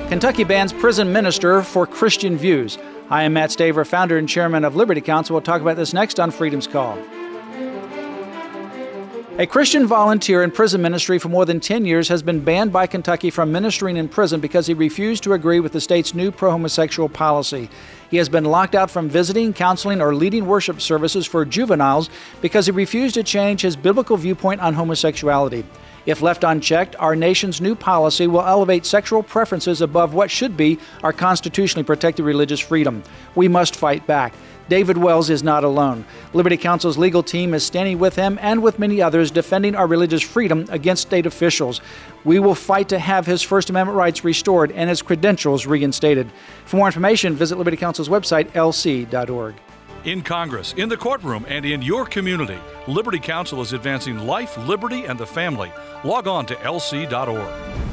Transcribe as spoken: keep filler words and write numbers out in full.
Kentucky bans prison minister for Christian views. I am Matt Staver, founder and chairman of Liberty Counsel. We'll talk about this next on Freedom's Call. A Christian volunteer in prison ministry for more than ten years has been banned by Kentucky from ministering in prison because he refused to agree with the state's new pro-homosexual policy. He has been locked out from visiting, counseling, or leading worship services for juveniles because he refused to change his biblical viewpoint on homosexuality. If left unchecked, our nation's new policy will elevate sexual preferences above what should be our constitutionally protected religious freedom. We must fight back. David Wells is not alone. Liberty Counsel's legal team is standing with him and with many others defending our religious freedom against state officials. We will fight to have his First Amendment rights restored and his credentials reinstated. For more information, visit Liberty Counsel's website, L C dot org. In Congress, in the courtroom, and in your community, Liberty Counsel is advancing life, liberty, and the family. Log on to L C dot org.